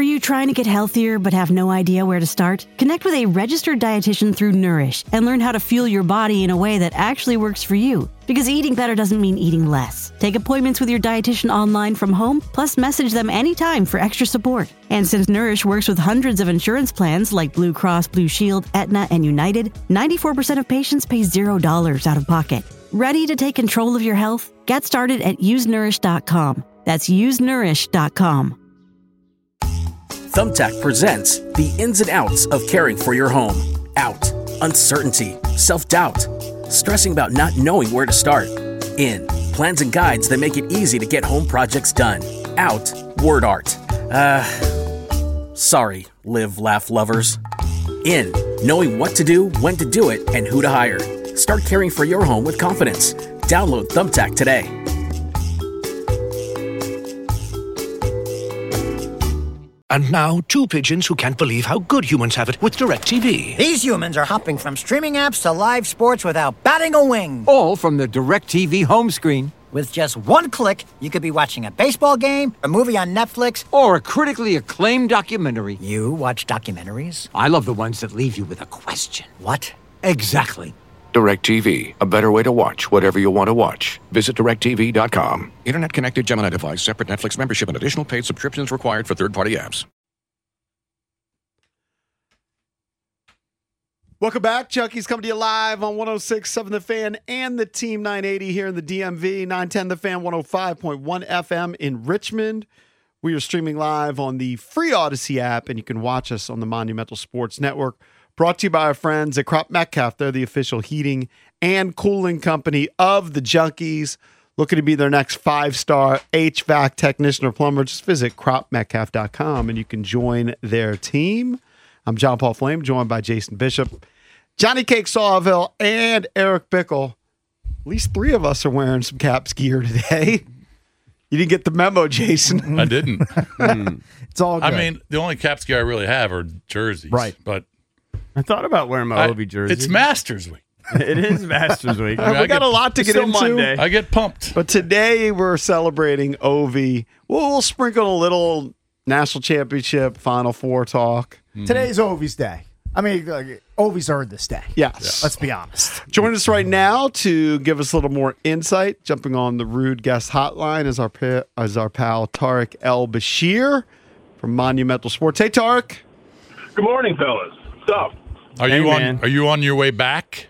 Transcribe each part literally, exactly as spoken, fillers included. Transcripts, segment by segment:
Are you trying to get healthier but have no idea where to start? Connect with a registered dietitian through Nourish and learn how to fuel your body in a way that actually works for you. Because eating better doesn't mean eating less. Take appointments with your dietitian online from home, plus message them anytime for extra support. And since Nourish works with hundreds of insurance plans like Blue Cross Blue Shield, Aetna, and United, ninety-four percent of patients pay zero dollars out of pocket. Ready to take control of your health? Get started at use nourish dot com. That's use nourish dot com. Thumbtack presents the ins and outs of caring for your home. Out, uncertainty, self-doubt, stressing about not knowing where to start. In, plans and guides that make it easy to get home projects done. Out, word art. Uh, sorry, live, laugh lovers. In, knowing what to do, when to do it, and who to hire. Start caring for your home with confidence. Download Thumbtack today. And now, two pigeons who can't believe how good humans have it with DirecTV. These humans are hopping from streaming apps to live sports without batting a wing. All from the DirecTV home screen. With just one click, you could be watching a baseball game, a movie on Netflix, or a critically acclaimed documentary. You watch documentaries? I love the ones that leave you with a question. What? Exactly. DirecTV, a better way to watch whatever you want to watch. Visit direct T V dot com. Internet connected Gemini device, separate Netflix membership, and additional paid subscriptions required for third-party apps. Welcome back. Chucky's coming to you live on one oh six point seven The Fan and the Team nine eighty here in the D M V, nine ten The Fan, one oh five point one F M in Richmond. We are streaming live on the free Odyssey app, and you can watch us on the Monumental Sports Network. Brought to you by our friends at Crop Metcalf. They're the official heating and cooling company of the Junkies. Looking to be their next five-star H V A C technician or plumber, just visit crop metcalf dot com and you can join their team. I'm John Paul Flame, joined by Jason Bishop, Johnny Cake Sawville, and Eric Bickle. At least three of us are wearing some Caps gear today. You didn't get the memo, Jason. I didn't. It's all good. I mean, the only Caps gear I really have are jerseys. Right. But I thought about wearing my I, Ovi jersey. It's Masters Week. It is Masters Week. I mean, we I got get, a lot to get into. Monday. I get pumped. But today we're celebrating Ovi. We'll, we'll sprinkle a little national championship, Final Four talk. Mm-hmm. Today's Ovi's day. I mean, like, Ovi's earned this day. Yes. Yeah. Let's be honest. Join us right now to give us a little more insight. Jumping on the Rude Guest Hotline is our, pa- is our pal Tariq El-Bashir from Monumental Sports. Hey, Tariq. Good morning, fellas. What's up? Are hey, you man. on? Are you on your way back?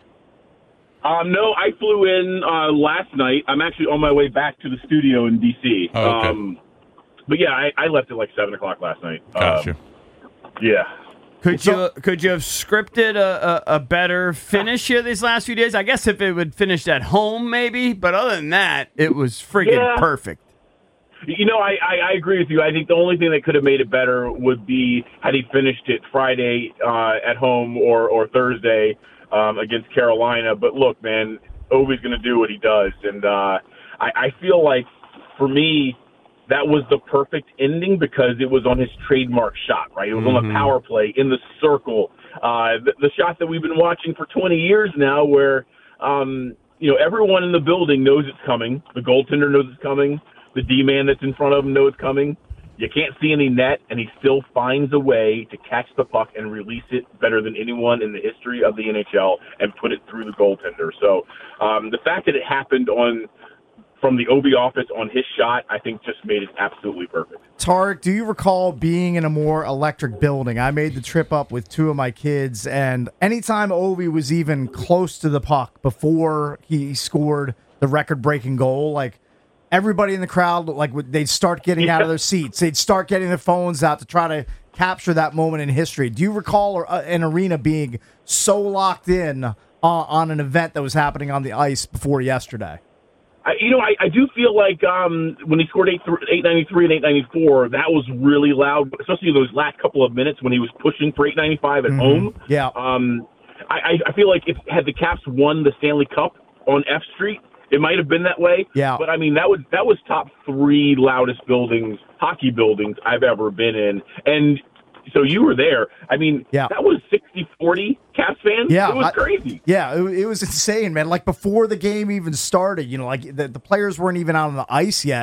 Um, no, I flew in uh, last night. I'm actually on my way back to the studio in D C. Oh, okay. Um, but yeah, I, I left at like seven o'clock last night. Gotcha. Um, yeah. Could you could you have scripted a, a, a better finish here these last few days? I guess if it would finished at home, maybe. But other than that, it was friggin' Yeah. perfect. You know, I, I, I agree with you. I think the only thing that could have made it better would be had he finished it Friday uh, at home or, or Thursday um, against Carolina. But look, man, Ovi's going to do what he does. And uh, I, I feel like, for me, that was the perfect ending because it was on his trademark shot, right? It was mm-hmm. on the power play in the circle. Uh, the, the shot that we've been watching for twenty years now where, um, you know, everyone in the building knows it's coming. The goaltender knows it's coming. The D-man that's in front of him knows it's coming. You can't see any net, and he still finds a way to catch the puck and release it better than anyone in the history of the N H L and put it through the goaltender. So um, the fact that it happened on from the Ovi office on his shot, I think just made it absolutely perfect. Tariq, do you recall being in a more electric building? I made the trip up with two of my kids, and anytime Ovi was even close to the puck before he scored the record-breaking goal, like, everybody in the crowd, like, they'd start getting yeah. out of their seats. They'd start getting their phones out to try to capture that moment in history. Do you recall an arena being so locked in uh, on an event that was happening on the ice before yesterday? I, you know, I, I do feel like um, when he scored eight ninety-three and eight ninety-four, that was really loud, especially those last couple of minutes when he was pushing for eight ninety-five at mm-hmm. home. Yeah. Um, I, I feel like if had the Caps won the Stanley Cup on F Street, it might have been that way. Yeah. But, I mean, that was that was top three loudest buildings, hockey buildings I've ever been in. And so you were there. I mean, yeah. that was sixty forty Caps fans. Yeah, it was I, crazy. Yeah, it, it was insane, man. Like, before the game even started, you know, like, the, the players weren't even out on the ice yet,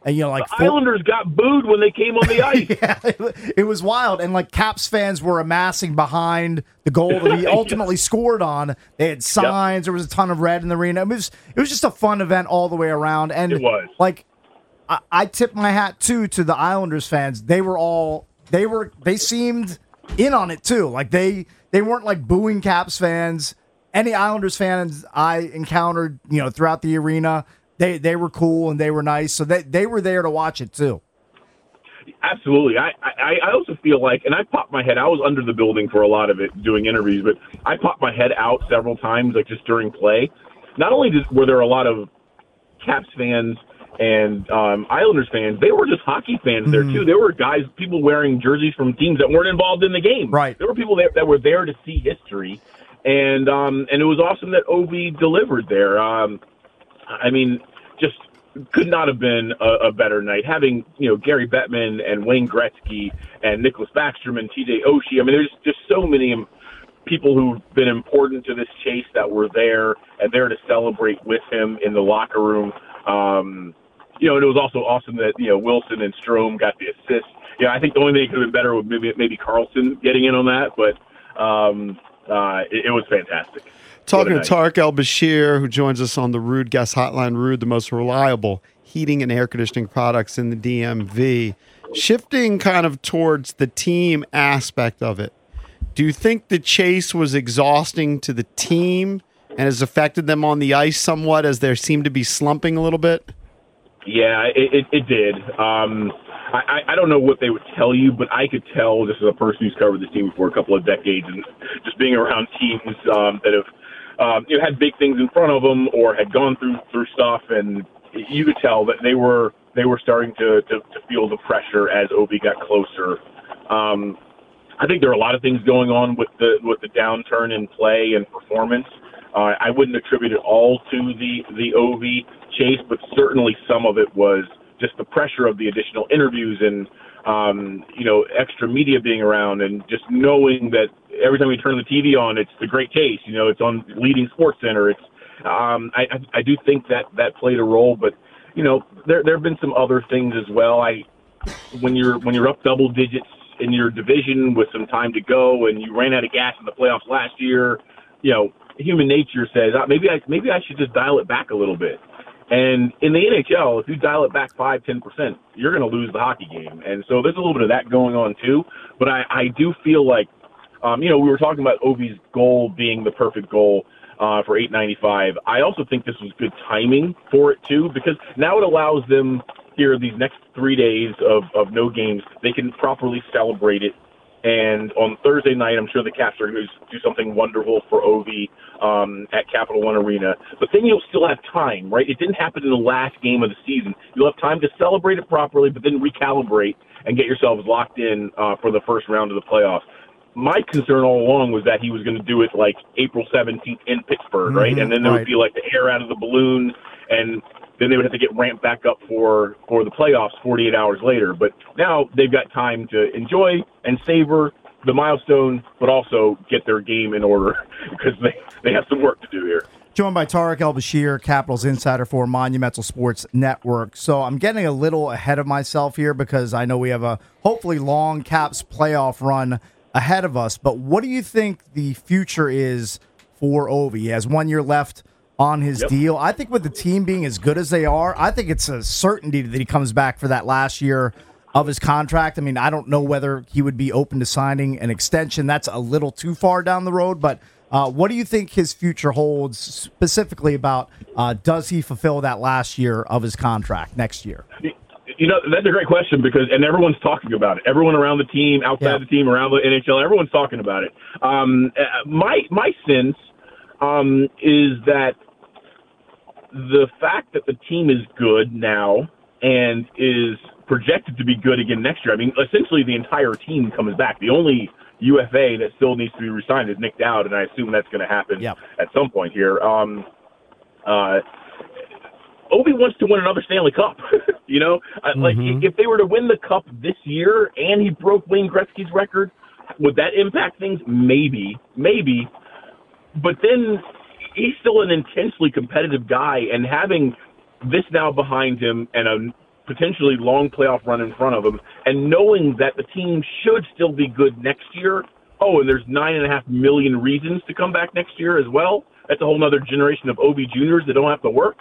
And, you know, like the four- Islanders got booed when they came on the ice. yeah, it, it was wild. And like Caps fans were amassing behind the goal that he ultimately yeah. scored on. They had signs. Yep. There was a ton of red in the arena. It was it was just a fun event all the way around. And it was like I, I tip my hat too to the Islanders fans. They were all they were they seemed in on it too. Like they they weren't like booing Caps fans. Any Islanders fans I encountered, you know, throughout the arena. They they were cool and they were nice, so they, they were there to watch it too. Absolutely. I, I, I also feel like, and I popped my head, I was under the building for a lot of it doing interviews, but I popped my head out several times, like just during play. Not only did, were there a lot of Caps fans and um, Islanders fans, they were just hockey fans mm-hmm. there too. There were guys, people wearing jerseys from teams that weren't involved in the game. Right. There were people there that were there to see history, and um, and it was awesome that Ovi delivered there. Um, I mean, just could not have been a, a better night. Having, you know, Gary Bettman and Wayne Gretzky and Nicholas Backstrom and T J Oshie. I mean, there's just so many people who've been important to this chase that were there and there to celebrate with him in the locker room. Um, you know, and it was also awesome that, you know, Wilson and Strome got the assist. Yeah, I think the only thing that could have been better would maybe maybe Carlson getting in on that, but um, uh, it, it was fantastic. Talking to Tarek El-Bashir, who joins us on the Rude Guest Hotline. Rude, the most reliable heating and air conditioning products in the D M V. Shifting kind of towards the team aspect of it, do you think the chase was exhausting to the team and has affected them on the ice somewhat as they seem to be slumping a little bit? Yeah, it, it, it did. Um, I, I don't know what they would tell you, but I could tell, just as a person who's covered this team for a couple of decades and just being around teams um, that have Um, you know, had big things in front of them or had gone through through stuff, and you could tell that they were they were starting to, to, to feel the pressure as Ovi got closer. Um, I think there are a lot of things going on with the with the downturn in play and performance. Uh, I wouldn't attribute it all to the the Ovi chase, but certainly some of it was just the pressure of the additional interviews and um, you know, extra media being around, and just knowing that every time we turn the T V on, it's the Great Chase. You know, it's on leading Sports Center. It's um, I, I do think that that played a role, but you know, there there have been some other things as well. I when you're when you're up double digits in your division with some time to go, and you ran out of gas in the playoffs last year, you know, human nature says ah, maybe I maybe I should just dial it back a little bit. And in the N H L, if you dial it back five, ten percent, you're going to lose the hockey game. And so there's a little bit of that going on too. But I, I do feel like, um, you know, we were talking about Ovi's goal being the perfect goal uh, for eight ninety-five. I also think this was good timing for it too, because now it allows them here these next three days of, of no games. They can properly celebrate it. And on Thursday night, I'm sure the Caps are going to do something wonderful for Ovi um, at Capital One Arena. But then you'll still have time, right? It didn't happen in the last game of the season. You'll have time to celebrate it properly, but then recalibrate and get yourselves locked in uh, for the first round of the playoffs. My concern all along was that he was going to do it like April seventeenth in Pittsburgh, right? Mm-hmm, and then there right. would be like the air out of the balloon, and then they would have to get ramped back up for, for the playoffs forty-eight hours later. But now they've got time to enjoy and savor the milestone, but also get their game in order because they, they have some work to do here. Joined by Tarek El-Bashir, Capitals insider for Monumental Sports Network. So I'm getting a little ahead of myself here because I know we have a hopefully long Caps playoff run ahead of us. But what do you think the future is for Ovi? He has one year left on his yep. deal. I think with the team being as good as they are, I think it's a certainty that he comes back for that last year of his contract. I mean, I don't know whether he would be open to signing an extension. That's a little too far down the road, but uh, what do you think his future holds specifically about uh, does he fulfill that last year of his contract next year? You know, that's a great question because, and everyone's talking about it. Everyone around the team, outside yeah. the team, around the N H L, everyone's talking about it. Um, my, my sense um, is that the fact that the team is good now and is projected to be good again next year, I mean, essentially the entire team comes back. The only U F A that still needs to be re-signed is Nick Dowd, and I assume that's going to happen yep. at some point here. Um, uh, Ovi wants to win another Stanley Cup. you know, mm-hmm. like if they were to win the Cup this year and he broke Wayne Gretzky's record, would that impact things? Maybe, maybe. But then he's still an intensely competitive guy, and having this now behind him and a potentially long playoff run in front of them, and knowing that the team should still be good next year. Oh, and there's nine and a half million reasons to come back next year as well. That's a whole other generation of O B juniors that don't have to work.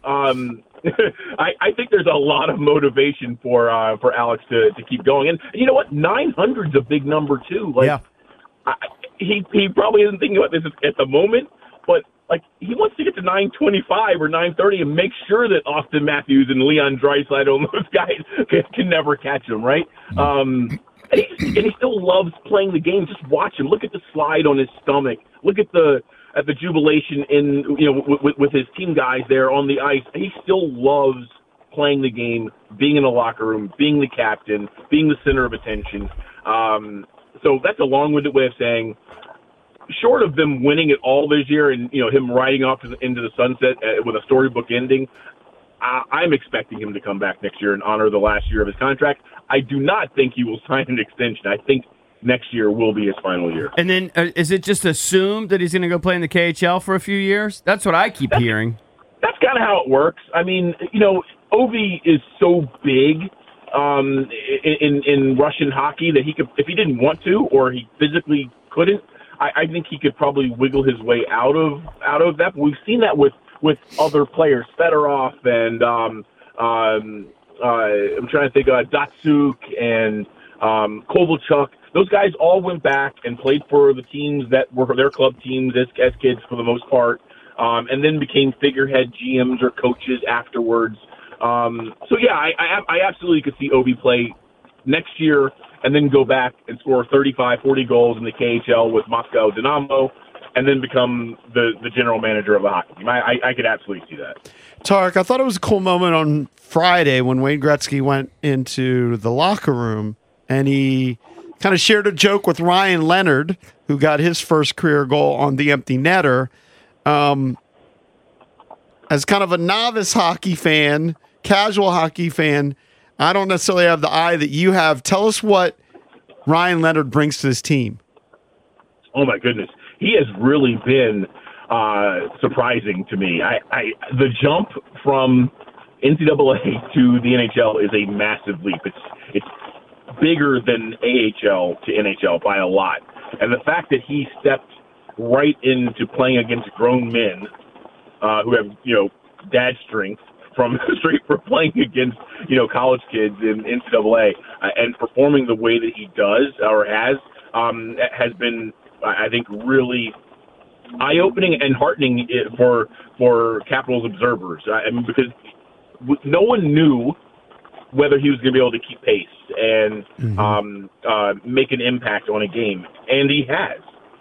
um, I, I think there's a lot of motivation for uh, for Alex to, to keep going. And you know what? nine hundred's a big number too. Like, yeah. I, he he probably isn't thinking about this at the moment, but like he wants to get to nine twenty-five or nine thirty and make sure that Austin Matthews and Leon Draisaitl and those guys can, can never catch him, right? Um, and, he, and he still loves playing the game. Just watch him. Look at the slide on his stomach. Look at the at the jubilation in you know with, with his team guys there on the ice. He still loves playing the game, being in the locker room, being the captain, being the center of attention. Um, so that's a long-winded way of saying, short of them winning it all this year and you know him riding off to the, into the sunset with a storybook ending, I, I'm expecting him to come back next year and honor the last year of his contract. I do not think he will sign an extension. I think next year will be his final year. And then uh, is it just assumed that he's going to go play in the K H L for a few years? That's what I keep that's, hearing. That's kind of how it works. I mean, you know, Ovi is so big um, in, in Russian hockey that he could, if he didn't want to or he physically couldn't, I, I think he could probably wiggle his way out of out of that. But we've seen that with, with other players, Fedorov and um, um, uh, I'm trying to think of uh, Datsuk and um, Kovalchuk. Those guys all went back and played for the teams that were their club teams as, as kids for the most part, um, and then became figurehead G Ms or coaches afterwards. Um, so, yeah, I, I, I absolutely could see Ovi play next year and then go back and score thirty-five, forty goals in the K H L with Moscow Dynamo and then become the, the general manager of the hockey team. I, I, I could absolutely see that. Tarek, I thought it was a cool moment on Friday when Wayne Gretzky went into the locker room and he kind of shared a joke with Ryan Leonard, who got his first career goal on the empty netter. Um, as kind of a novice hockey fan, casual hockey fan, I don't necessarily have the eye that you have. Tell us what Ryan Leonard brings to this team. Oh, my goodness. He has really been uh, surprising to me. I, I the jump from N C double A to the N H L is a massive leap. It's it's bigger than A H L to N H L by a lot. And the fact that he stepped right into playing against grown men uh, who have, you know, dad strength from straight from playing against, you know, college kids in N C double A uh, and performing the way that he does or has um, has been, I think, really eye-opening and heartening for for Capitals observers. I mean, because no one knew whether he was going to be able to keep pace and mm-hmm. um, uh, make an impact on a game, and he has.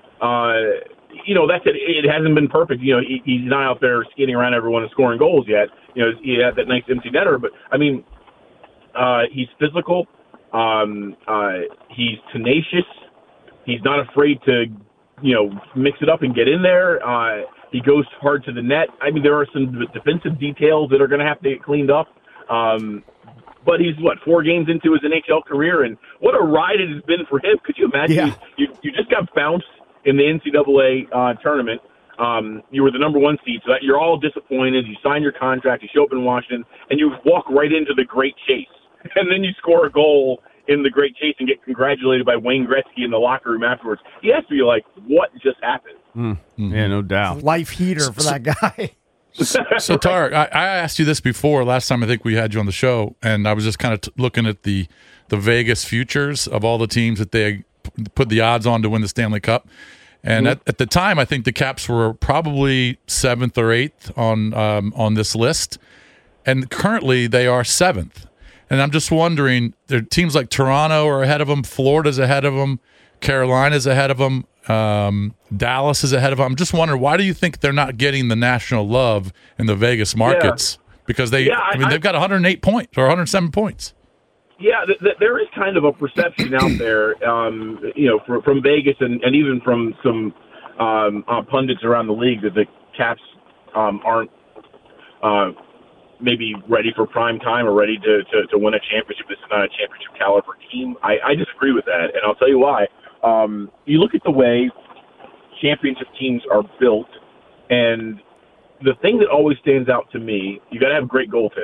Uh, you know, that's it. It hasn't been perfect. You know, he, he's not out there skating around everyone and scoring goals yet. You know, he had that nice empty netter, but I mean, uh, he's physical. Um, uh, he's tenacious. He's not afraid to, you know, mix it up and get in there. Uh, he goes hard to the net. I mean, there are some defensive details that are going to have to get cleaned up. Um, but he's, what, four games into his N H L career, and what a ride it has been for him. Could you imagine? Yeah. You, you just got bounced in the N C double A uh, tournament. Um, you were the number one seed, so that you're all disappointed. You sign your contract, you show up in Washington, and you walk right into the great chase. And then you score a goal in the great chase and get congratulated by Wayne Gretzky in the locker room afterwards. He has to be like, what just happened? Mm. Yeah, no doubt. Life heater for that guy. So, so Tarek, I, I asked you this before last time I think we had you on the show, and I was just kind of t- looking at the the Vegas futures of all the teams that they put the odds on to win the Stanley Cup. And mm-hmm. at, at the time, I think the Caps were probably seventh or eighth on um, on this list, and currently they are seventh. And I'm just wondering, there are teams like Toronto are ahead of them, Florida's ahead of them, Carolina's ahead of them, um, Dallas is ahead of them. I'm just wondering, why do you think they're not getting the national love in the Vegas markets? Yeah. Because they, yeah, I, I mean, they've got one hundred eight points or one hundred seven points. Yeah, th- th- there is kind of a perception out there, um, you know, for, from Vegas and, and even from some um, uh, pundits around the league that the Caps um, aren't uh, maybe ready for prime time or ready to, to, to win a championship. This is not a championship caliber team. I, I disagree with that, and I'll tell you why. Um, you look at the way championship teams are built, and the thing that always stands out to me, you got to have great goaltending.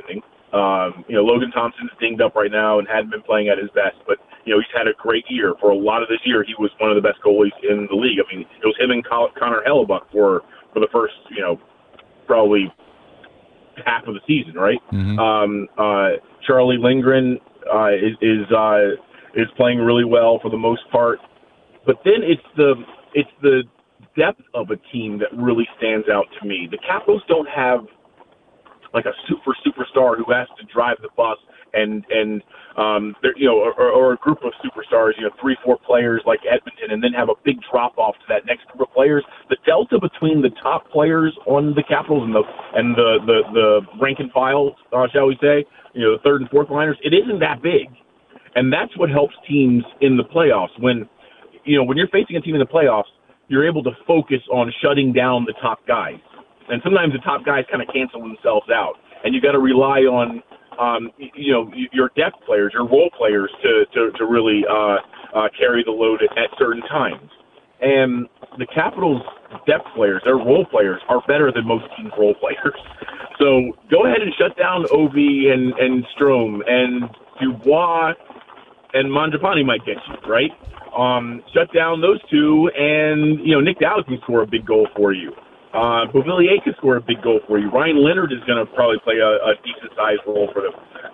Um, you know, Logan Thompson's dinged up right now and hadn't been playing at his best, but, you know, he's had a great year. For a lot of this year, he was one of the best goalies in the league. I mean, it was him and Con- Connor Hellebuck for, for the first, you know, probably half of the season, right? Mm-hmm. Um, uh, Charlie Lindgren uh, is is, uh, is playing really well for the most part. But then it's the it's the depth of a team that really stands out to me. The Capitals don't have like a super superstar who has to drive the bus, and and um, you know, or, or a group of superstars, you know, three four players like Edmonton, and then have a big drop off to that next group of players. The delta between the top players on the Capitals and the and the the, the rank and file, uh, shall we say, you know, the third and fourth liners, it isn't that big, and that's what helps teams in the playoffs. When you know when you're facing a team in the playoffs, you're able to focus on shutting down the top guys. And sometimes the top guys kind of cancel themselves out, and you got to rely on, um, you know, your depth players, your role players to to, to really uh, uh, carry the load at, at certain times. And the Capitals' depth players, their role players, are better than most teams' role players. So go ahead and shut down Ovi and and Strome, and Dubois and Mangiapane might get you, right? Um, shut down those two, and you know Nick Dowd can score a big goal for you. Uh, Beauvillier can score a big goal for you. Ryan Leonard is going to probably play a, a decent-sized role for them.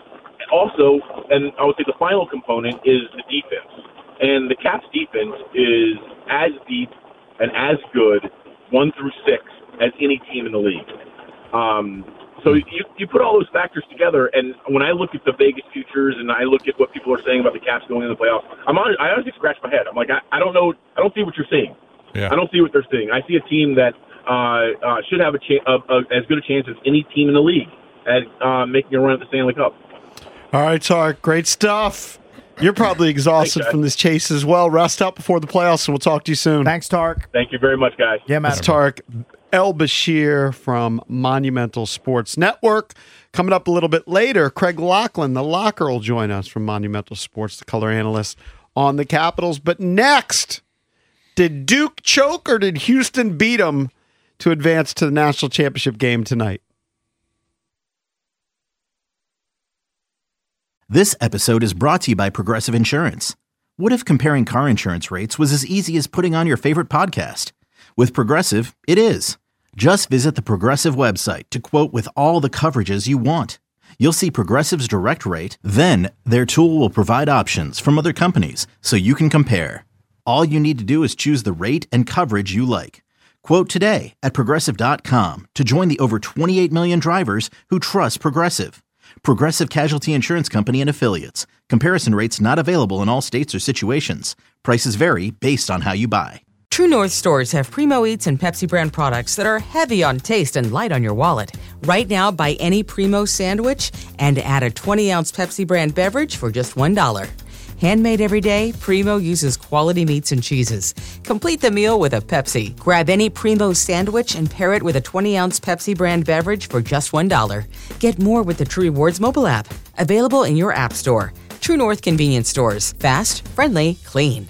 Also, and I would say the final component is the defense. And the Caps' defense is as deep and as good, one through six, as any team in the league. Um, so you, you put all those factors together, and when I look at the Vegas futures and I look at what people are saying about the Caps going into the playoffs, I'm on, I honestly scratch my head. I'm like, I, I don't know. I don't see what you're seeing. Yeah. I don't see what they're seeing. I see a team that Uh, uh, should have a, cha- a, a as good a chance as any team in the league at uh, making a run at the Stanley Cup. All right, Tark, great stuff. You're probably exhausted Thanks, from this chase as well. Rest up before the playoffs, and we'll talk to you soon. Thanks, Tark. Thank you very much, guys. Yeah, That's Tark El-Bashir from Monumental Sports Network. Coming up a little bit later, Craig Laughlin, the Locker, will join us from Monumental Sports, the color analyst on the Capitals. But next, did Duke choke or did Houston beat them to advance to the national championship game tonight? This episode is brought to you by Progressive Insurance. What if comparing car insurance rates was as easy as putting on your favorite podcast? With Progressive, it is. Just visit the Progressive website to quote with all the coverages you want. You'll see Progressive's direct rate, then their tool will provide options from other companies so you can compare. All you need to do is choose the rate and coverage you like. Quote today at Progressive dot com to join the over twenty-eight million drivers who trust Progressive. Progressive Casualty Insurance Company and Affiliates. Comparison rates not available in all states or situations. Prices vary based on how you buy. True North stores have Primo Eats and Pepsi brand products that are heavy on taste and light on your wallet. Right now, buy any Primo sandwich and add a twenty-ounce Pepsi brand beverage for just one dollar. Handmade every day, Primo uses quality meats and cheeses. Complete the meal with a Pepsi. Grab any Primo sandwich and pair it with a twenty-ounce Pepsi brand beverage for just one dollar. Get more with the True Rewards mobile app. Available in your app store. True North Convenience Stores. Fast, friendly, clean.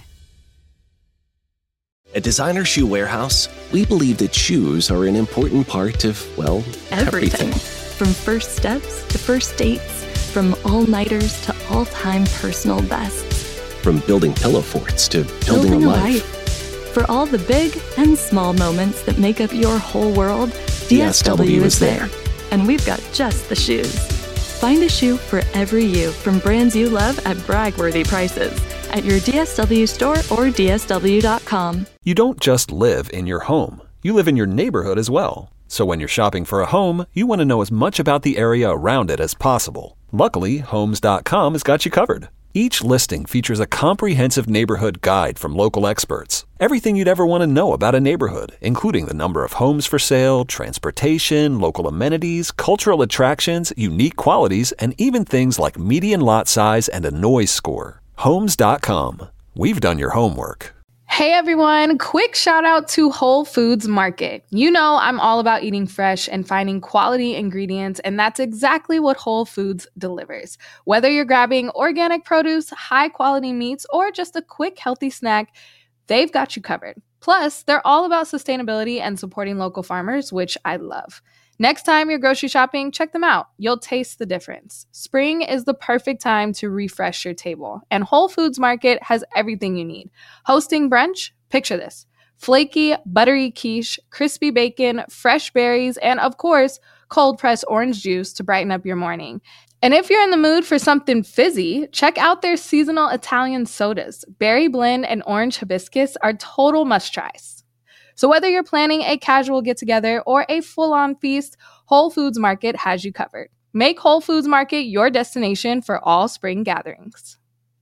At Designer Shoe Warehouse, we believe that shoes are an important part of, well, everything. Everything. From first steps to first dates. From all-nighters to all-time personal bests. From building pillow forts to building, building a a life. life. For all the big and small moments that make up your whole world, D S W is there. And we've got just the shoes. Find a shoe for every you from brands you love at brag-worthy prices at your D S W store or D S W dot com. You don't just live in your home. You live in your neighborhood as well. So when you're shopping for a home, you want to know as much about the area around it as possible. Luckily, Homes dot com has got you covered. Each listing features a comprehensive neighborhood guide from local experts. Everything you'd ever want to know about a neighborhood, including the number of homes for sale, transportation, local amenities, cultural attractions, unique qualities, and even things like median lot size and a noise score. Homes dot com. We've done your homework. Hey everyone, quick shout out to Whole Foods Market. You know I'm all about eating fresh and finding quality ingredients, and that's exactly what Whole Foods delivers. Whether you're grabbing organic produce, high quality meats, or just a quick healthy snack, they've got you covered. Plus, they're all about sustainability and supporting local farmers, which I love. Next time you're grocery shopping, check them out. You'll taste the difference. Spring is the perfect time to refresh your table, and Whole Foods Market has everything you need. Hosting brunch? Picture this. Flaky, buttery quiche, crispy bacon, fresh berries, and of course, cold-pressed orange juice to brighten up your morning. And if you're in the mood for something fizzy, check out their seasonal Italian sodas. Berry blend and orange hibiscus are total must-tries. So whether you're planning a casual get-together or a full-on feast, Whole Foods Market has you covered. Make Whole Foods Market your destination for all spring gatherings.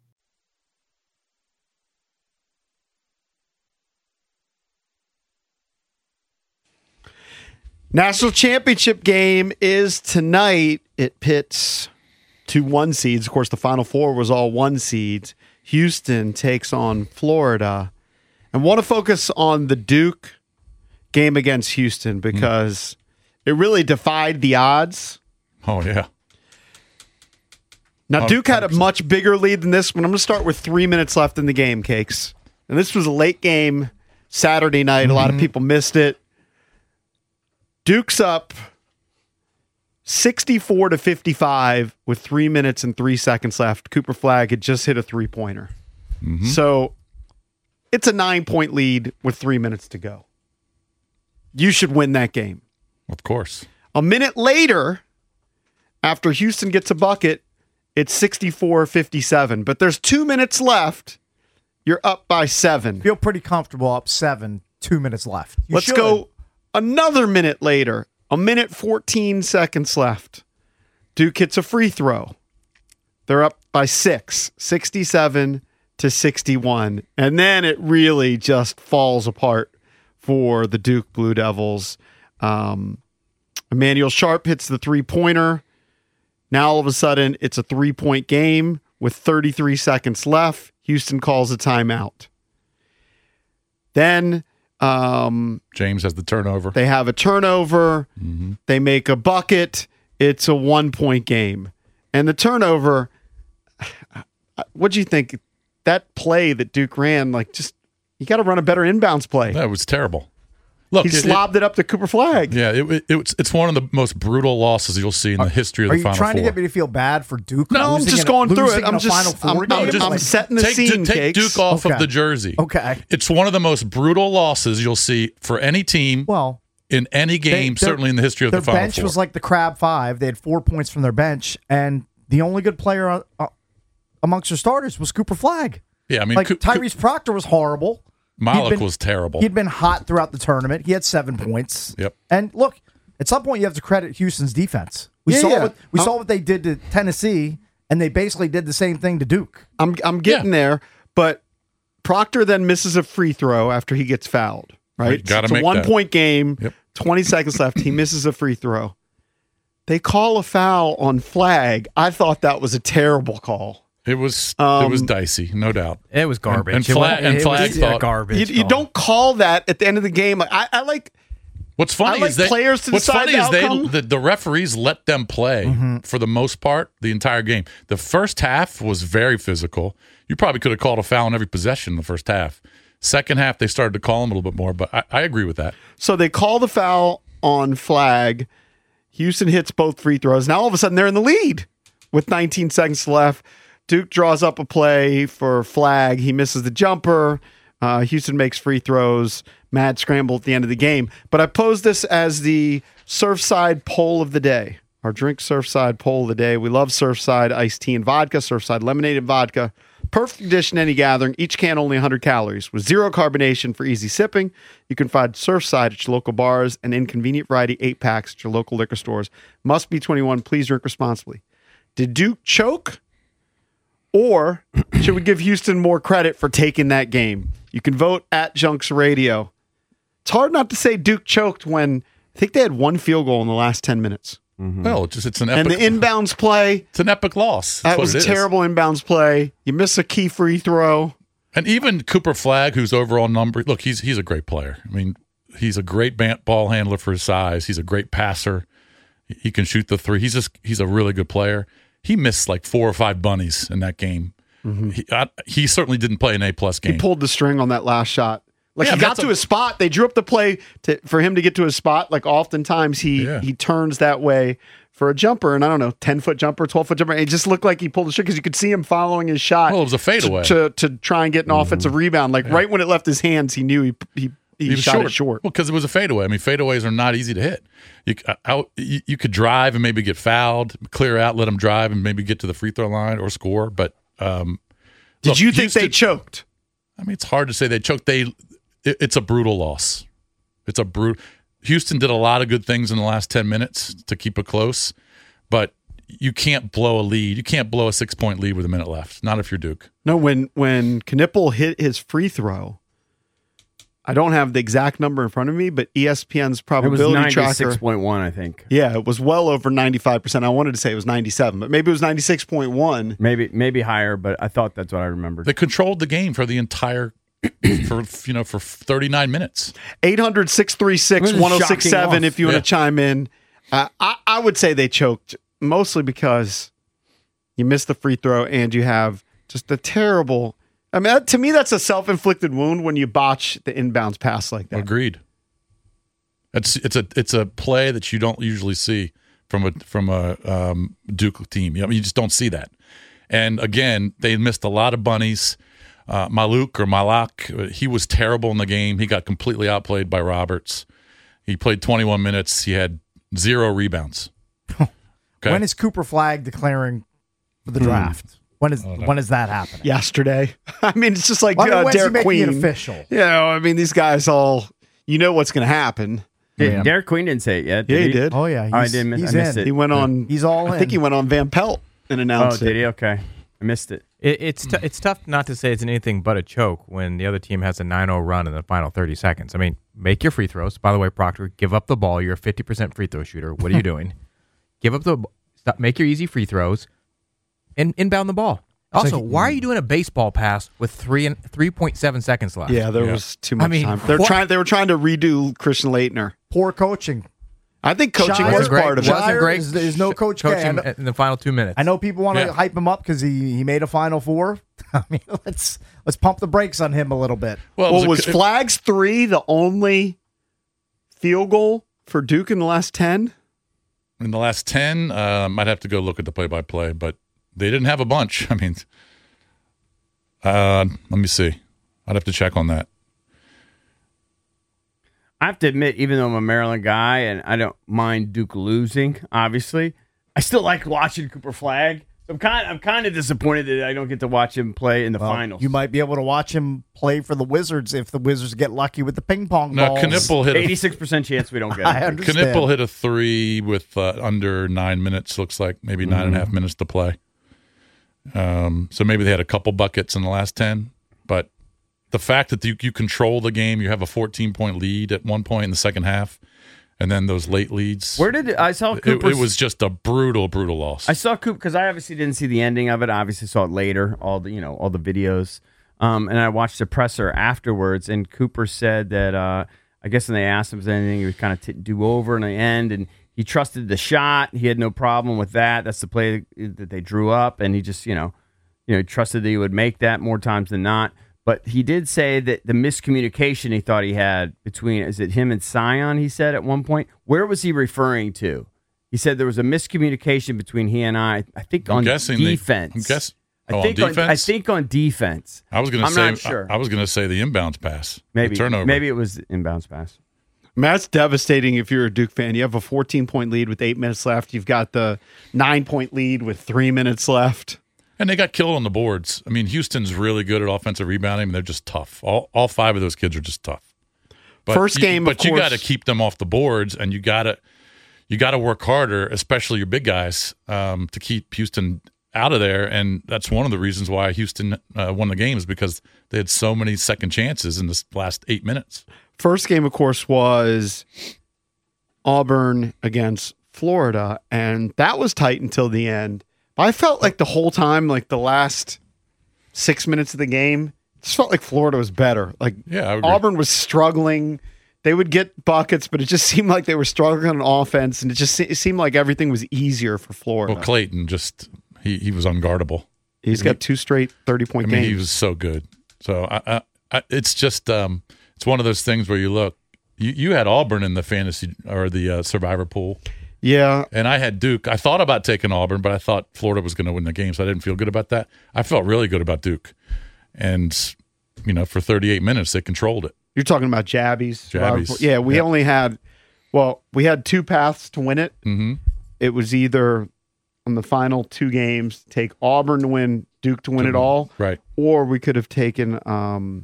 National championship game is tonight. It pits two one seeds. Of course, the Final Four was all one seeds. Houston takes on Florida. And want to focus on the Duke game against Houston because mm. it really defied the odds. Oh, yeah. Now, Duke had a much bigger lead than this one. I'm going to start with three minutes left in the game, Cakes. And this was a late game Saturday night. Mm-hmm. A lot of people missed it. Duke's up sixty-four to fifty-five with three minutes and three seconds left. Cooper Flagg had just hit a three-pointer. Mm-hmm. So it's a nine-point lead with three minutes to go. You should win that game. Of course. A minute later, after Houston gets a bucket, it's sixty-four fifty-seven. But there's two minutes left. You're up by seven. Feel pretty comfortable up seven, two minutes left. You Let's should. go another minute later. A minute, fourteen seconds left. Duke hits a free throw. They're up by six, sixty-seven to sixty-one. And then it really just falls apart for the Duke Blue Devils. Um, Emmanuel Sharp hits the three-pointer. Now all of a sudden, it's a three-point game with thirty-three seconds left. Houston calls a timeout. Then um, James has the turnover. They have a turnover. Mm-hmm. They make a bucket. It's a one-point game. And the turnover, what do you think? That play that Duke ran, like just, you got to run a better inbounds play. That was terrible. Look, he it, slobbed it, it up to Cooper Flagg. Yeah, it, it, it's it's one of the most brutal losses you'll see in the history of Are the you Final trying Four. to get me to feel bad for Duke? No, I'm just in a- going through losing it. I'm in a just, Final Four I'm, game? I'm, I'm Like, setting the take, scene, Take Cakes. Duke off Okay. of the jersey. Okay. It's one of the most brutal losses you'll see for any team Well, in any game, They- their- certainly in the history of their the Final bench Four. was like the Crab Five. They had four points from their bench, and the only good player uh, uh, amongst their starters was Cooper Flagg. yeah, I mean, Like Coo- Tyrese Proctor was horrible. Malik He'd been- was terrible. He'd been hot throughout the tournament. He had seven points. Yep. And look, at some point you have to credit Houston's defense. We Yeah, saw yeah. what we Um, saw what they did to Tennessee, and they basically did the same thing to Duke. I'm I'm getting there, but Proctor then misses a free throw after he gets fouled. Right, Right, gotta it's a make one that. point game. Yep. twenty seconds left. He misses a free throw. They call a foul on Flagg. I thought that was a terrible call. It was Um, it was dicey, no doubt. It was garbage. And, It and was- Flag, and it Flag was, yeah, thought garbage. You, you don't call that at the end of the game. Like, I, I like. What's funny I like is they, players to what's decide funny the is they outcome. the, the referees let them play Mm-hmm. for the most part the entire game. The first half was very physical. You probably could have called a foul in every possession in the first half. Second half they started to call them a little bit more, but I, I agree with that. So they call the foul on Flagg. Houston hits both free throws. Now all of a sudden they're in the lead with nineteen seconds left. Duke draws up a play for Flagg. He misses the jumper. Uh, Houston makes free throws. Mad scramble at the end of the game. But I posed this as the Surfside poll of the day. Our drink Surfside poll of the day. We love Surfside iced tea and vodka, Surfside lemonade and vodka. Perfect addition to any gathering. Each can only one hundred calories with zero carbonation for easy sipping. You can find Surfside at your local bars and Inconvenient Variety eight packs at your local liquor stores. Must be twenty-one. Please drink responsibly. Did Duke choke? Or should we give Houston more credit for taking that game? You can vote at Junks Radio. It's hard not to say Duke choked when I think they had one field goal in the last ten minutes. Well, it's just it's an And epic, the inbounds play, it's an epic loss. That's that what was it a is. terrible inbounds play. You miss a key free throw. And even Cooper Flagg, whose overall number, look, he's he's a great player. I mean, he's a great ban- ball handler for his size. He's a great passer. He can shoot the three. He's just he's a really good player. He missed like four or five bunnies in that game. He, I, he certainly didn't play an A plus game. He pulled the string on that last shot. Like Yeah, he got that's to a- his spot. They drew up the play to, for him to get to his spot. Like oftentimes he Yeah. he turns that way for a jumper, and I don't know, ten foot jumper, twelve foot jumper. And it just looked like he pulled the shit because you could see him following his shot. Well, it was a fadeaway. to, to to try and get an offensive rebound. Like right when it left his hands, he knew he he, he, He was shot short. it short. Well, because it was a fadeaway. I mean, fadeaways are not easy to hit. You, c- out, you you could drive and maybe get fouled, clear out, let them drive, and maybe get to the free throw line or score. But um, Did look, you think they Houston- choked? I mean, it's hard to say they choked. They, it, it's a brutal loss. It's a brutal. Houston did a lot of good things in the last ten minutes to keep it close, but you can't blow a lead. You can't blow a six point lead with a minute left. Not if you're Duke. No, when when Knippel hit his free throw, I don't have the exact number in front of me, but E S P N's It was probability ninety-six tracker. point one, I think. Yeah, it was well over ninety-five percent. I wanted to say it was ninety-seven, but maybe it was ninety-six point one. Maybe maybe higher, but I thought that's what I remembered. They controlled the game for the entire, for you know, for thirty-nine minutes. eight hundred, six three six, It was a one oh six seven shocking if you want loss. to chime in. Uh, I, I would say they choked mostly because you missed the free throw and you have just a terrible. I mean, that, to me, that's a self-inflicted wound when you botch the inbounds pass like that. Agreed. It's it's a it's a play that you don't usually see from a from a um, Duke team. You know, you just don't see that. And again, they missed a lot of bunnies. Uh, Maluk or Malak, he was terrible in the game. He got completely outplayed by Roberts. He played twenty-one minutes. He had zero rebounds. Okay. When is Cooper Flag declaring for the Hmm. draft? When is when is that happening? Yesterday. I mean, it's just like Well, I mean, uh, when's he Derek making Queen. it official? You know, I mean, these guys all, you know what's going to happen. Did, Yeah. Derek Queen didn't say it yet. Yeah, Did he did. Oh yeah, he's, Oh, I didn't. he's I missed in. it. He went on. He's all I in. think he went on Van Pelt and Oh, announced did it. he? Okay, I missed it. It, it's t- it's tough not to say it's anything but a choke when the other team has a nine oh run in the final thirty seconds. I mean, make your free throws. By the way, Proctor, give up the ball. You're a fifty percent free throw shooter. What are you doing? Give up the stop. Make your easy free throws, and inbound the ball. Also, like- why are you doing a baseball pass with three and three point seven seconds left? Yeah, there Yeah. was too much I mean, time. They're what- trying. They were trying to redo Christian Leitner. Poor coaching. I think coaching Shire- was great. part of it. Wasn't Shire great. is- is no Coach Coach K. him I know- in the final two minutes. I know people want to Yeah. hype him up because he, he made a Final Four. I mean, let's let's pump the brakes on him a little bit. Well, it Well, a- was Flags three the only field goal for Duke in the last ten? in the last ten. Uh, might have to go look at the play-by-play, but they didn't have a bunch. I mean, uh, let me see. I'd have to check on that. I have to admit, even though I'm a Maryland guy and I don't mind Duke losing, obviously, I still like watching Cooper Flag. So I'm kind, I'm kind of disappointed that I don't get to watch him play in the Well, finals. You might be able to watch him play for the Wizards if the Wizards get lucky with the ping pong No, balls. Knipple hit a eighty-six percent chance we don't get I it. understand. Knipple hit a three with uh, under nine minutes. Looks like maybe nine and a half minutes to play. Um, so maybe they had a couple buckets in the last ten. But the fact that you, you control the game, you have a fourteen point lead at one point in the second half, and then those late leads. Where did I saw it, Cooper? it was just a brutal, brutal loss. I saw Coop because I obviously didn't see the ending of it. I obviously saw it later, all the you know all the videos, um, and I watched the presser afterwards. And Cooper said that uh, I guess when they asked him if there was anything he would kind of t- do over in the end, and he trusted the shot. He had no problem with that. That's the play that they drew up, and he just you know, you know, he trusted that he would make that more times than not. But he did say that the miscommunication he thought he had between is it him and Sion? He said at one point, where was he referring to? He said there was a miscommunication between he and I. I think I'm on guessing they- defense. I'm guess- I oh, on think on, I defense? think on defense. I was going to I'm say. not sure. I, I was going to say the inbounds pass, the maybe turnover. Maybe it was the inbounds pass. Man, that's devastating if you're a Duke fan. You have a fourteen point lead with eight minutes left. You've got the nine point lead with three minutes left. And they got killed on the boards. I mean, Houston's really good at offensive rebounding, and they're just tough. All all five of those kids are just tough. But First you, game, of but you course- got to keep them off the boards, and you got to you got to work harder, especially your big guys, um, to keep Houston out of there. And that's one of the reasons why Houston uh, won the game is because they had so many second chances in this last eight minutes. First game, of course, was Auburn against Florida, and that was tight until the end. I felt like the whole time, like the last six minutes of the game, it just felt like Florida was better. Like Yeah, I would agree. Auburn was struggling. They would get buckets, but it just seemed like they were struggling on offense, and it just se- it seemed like everything was easier for Florida. Well, Clayton just he he was unguardable. He's got two straight thirty point I mean, games. he was so good. So I, I, I, it's just um, it's one of those things where you look. You you had Auburn in the fantasy or the uh, Survivor pool. Yeah. And I had Duke. I thought about taking Auburn, but I thought Florida was going to win the game, so I didn't feel good about that. I felt really good about Duke. And, you know, for thirty-eight minutes, they controlled it. You're talking about Jabbies. Jabbies. Yeah, we Yeah. only had, well, we had two paths to win it. Mm-hmm. It was either on the final two games, take Auburn to win, Duke to win it all. Right. Or we could have taken um,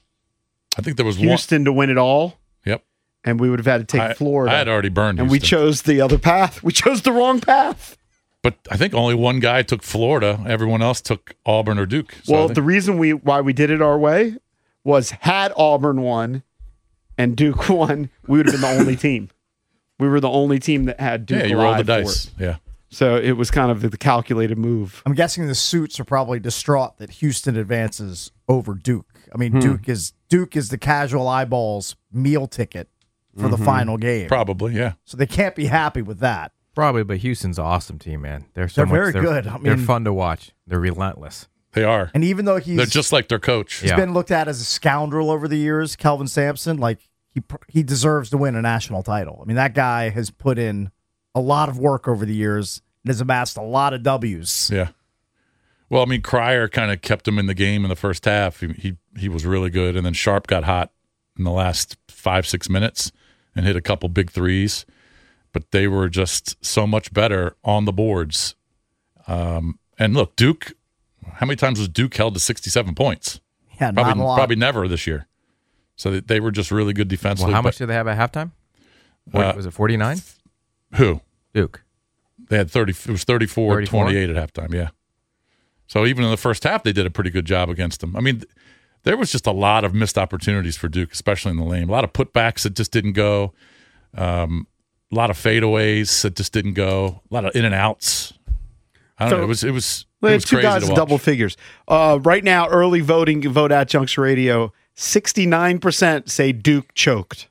I think there was Houston to win it all. Yep. And we would have had to take I- Florida. I had already burned And we Houston. chose the other path. We chose the wrong path. But I think only one guy took Florida. Everyone else took Auburn or Duke. So I Well, think- the reason we why we did it our way was had Auburn won and Duke won, we would have been the only team. We were the only team that had Duke yeah, you rolled the alive for dice. it. Yeah. So it was kind of the calculated move. I'm guessing the suits are probably distraught that Houston advances over Duke. I mean, Hmm. Duke is Duke is the casual eyeballs meal ticket for the Mhm. final game. Probably, yeah. So they can't be happy with that. Probably, but Houston's an awesome team, man. They're so They're much, very they're, good. I they're mean- fun to watch. They're relentless. They are. And even though he's They're just like their coach. he's been looked at as a scoundrel over the years, Kelvin Sampson, like he pr- he deserves to win a national title. I mean, that guy has put in a lot of work over the years and has amassed a lot of W's. Yeah. Well, I mean, Cryer kind of kept him in the game in the first half. He, he he was really good, and then Sharp got hot in the last five six minutes and hit a couple big threes. But they were just so much better on the boards. Um, and look, Duke. How many times was Duke held to sixty-seven points? Yeah, not probably a lot. probably never this year. So they, they were just really good defensively. Well, how but- much did they have at halftime? What, Uh, was it forty-nine? Who? Duke. They had thirty. It was thirty-four, thirty-four? twenty-eight at halftime. Yeah. So even in the first half, they did a pretty good job against them. I mean, th- there was just a lot of missed opportunities for Duke, especially in the lane. A lot of putbacks that just didn't go. Um, a lot of fadeaways that just didn't go. A lot of in and outs. I don't So- know. It was. It was. They It had was two crazy guys to in watch. double figures. Uh, right now, early voting, vote at Junction Radio, sixty-nine percent say Duke choked.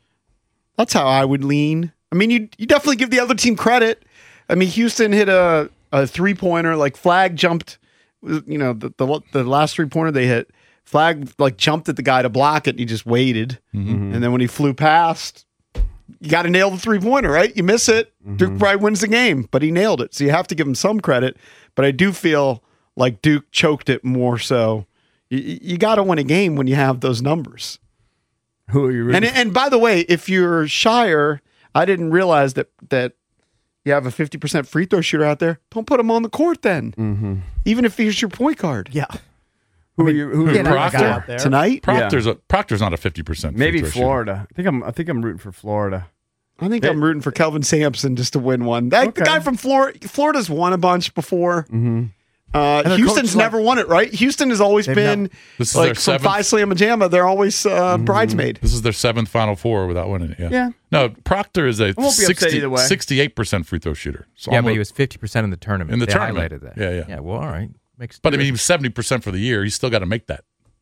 That's how I would lean. I mean, you you definitely give the other team credit. I mean, Houston hit a, a three-pointer. Like, Flag jumped, you know, the, the, the last three-pointer they hit, Flag, like, jumped at the guy to block it, and he just waited. Mm-hmm. And then when he flew past, you got to nail the three-pointer, right? You miss it, Duke probably wins the game, but he nailed it. So you have to give him some credit. But I do feel like Duke choked it more so. You, you got to win a game when you have those numbers. Who are you rooting And and by the way, if you're Shire, I didn't realize that that you have a fifty percent free throw shooter out there. Don't put him on the court then. Mm-hmm. Even if he's your point guard. Yeah. Who are you? Who Who, are you Proctor? out there? Tonight? Proctor's a, Proctor's not a fifty percent. Maybe Florida. I think I'm. I think I'm rooting for Florida. I think I'm rooting for Kelvin Sampson just to win one. That the Okay. guy from Florida, Florida's won a bunch before. Mm-hmm. Uh, their Houston's coach, like- never won it, right? Houston has always They've been never- This is their like from seventh- Phi Slamma Jamma. They're always uh, bridesmaid. This is their seventh Final Four without winning it. Yeah. Yeah. No, Proctor is a won't be upset sixty, either way. sixty-eight percent free throw shooter. So Yeah, but almost- he was fifty percent in the tournament. In the They tournament. highlighted that. Yeah, yeah. Yeah, well, all right. Makes But I mean, he was seventy percent for the year. He's still got to make that.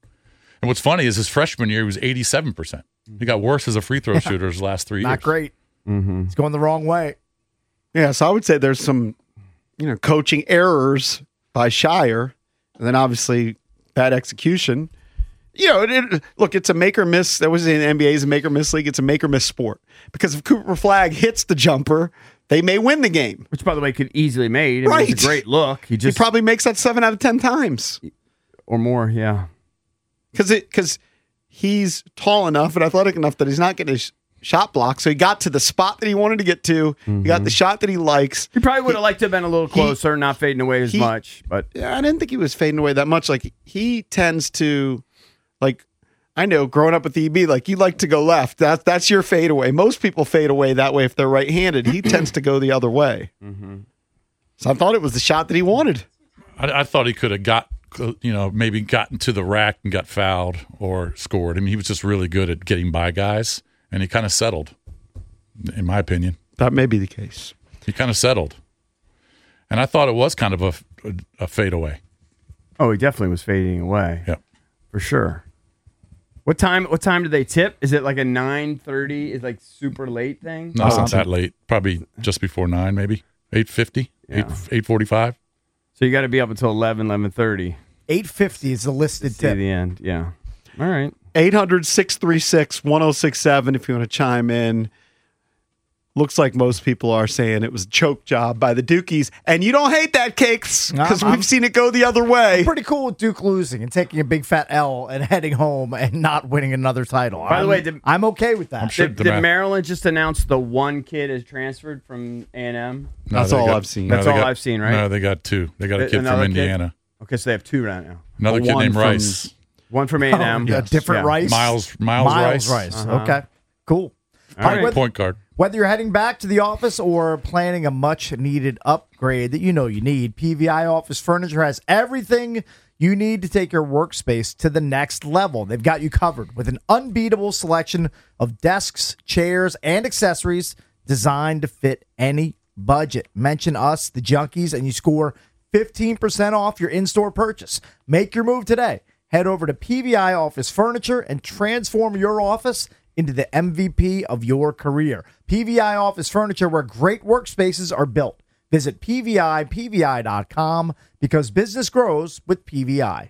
And what's funny is his freshman year, he was eighty-seven percent. He got worse as a free throw shooter his last three Not years. great. Mm-hmm. It's going the wrong way. Yeah, so I would say there's some, you know, coaching errors by Shire, and then obviously bad execution. You know, it, it, look, it's a make or miss. That was in the N B A's a make or miss league. It's a make or miss sport because if Cooper Flag hits the jumper, they may win the game. Which, by the way, could easily made. I mean, Right. It's a great look. He He just probably makes that seven out of ten times or more. Yeah. because it because he's tall enough and athletic enough that he's not getting his shot blocked. So he got to the spot that he wanted to get to. He got the shot that he likes. He probably would have liked to have been a little closer, not fading away as he- much. But Yeah, I didn't think he was fading away that much. Like he tends to, like, I know growing up with E B, like you like to go left. That's that's your fade away. Most people fade away that way if they're right-handed. He tends to go the other way. So I thought it was the shot that he wanted. I, I thought he could have got, you know, maybe gotten to the rack and got fouled or scored. I mean, he was just really good at getting by guys, and he kind of settled, in my opinion. That may be the case. He kind of settled. And I thought it was kind of a, a, a fadeaway. oh, he definitely was fading away. Yeah. For sure. What time? What time did they tip? Is it like a nine thirty? Is like super late thing? No, it's not that late. Probably just before nine, maybe eight fifty, Yeah. eight eight forty five. So you got to be up until eleven, eleven thirty. eight fifty is the listed See tip. the end. Yeah. All right. eight hundred, six three six, one oh six seven if you want to chime in. Looks like most people are saying it was a choke job by the Dukies. And you don't hate that, Cakes, because I'm- we've seen it go the other way. I'm pretty cool with Duke losing and taking a big fat L and heading home and not winning another title. By the I'm- way, did- I'm okay with that. Did, did Maryland just announce the one kid has transferred from A and M? No, That's they all got- I've seen. no, That's they all got- I've seen, right? No, they got two. They got a Uh, kid another from kid? Indiana. Okay, so they have two right now. Another kid One named from- Rice. One from A and M. Oh, a different Rice? Miles Miles, Miles Rice. Rice. Uh-huh. Okay, cool. All All right, right. whether- Point guard. Whether you're heading back to the office or planning a much-needed upgrade that you know you need, P V I Office Furniture has everything you need to take your workspace to the next level. They've got you covered with an unbeatable selection of desks, chairs, and accessories designed to fit any budget. Mention us, the Junkies, and you score fifteen percent off your in-store purchase. Make your move today. Head over to P V I Office Furniture and transform your office into the M V P of your career. P V I Office Furniture, where great workspaces are built. Visit P V I P V I dot com because business grows with P V I.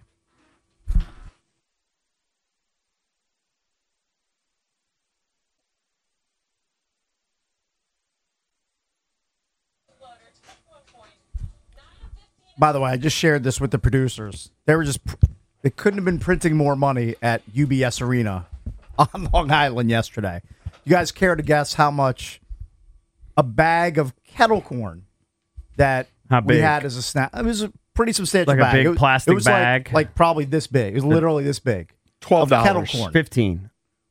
By the way, I just shared this with the producers. They were just, they couldn't have been printing more money at U B S Arena on Long Island yesterday. You guys care to guess how much a bag of kettle corn that How we big? had as a snack? It was a pretty substantial Like a bag. big It was- plastic it was like- bag? Like, probably this big. It was literally this big. twelve Of kettle dollars. corn. Fifteen.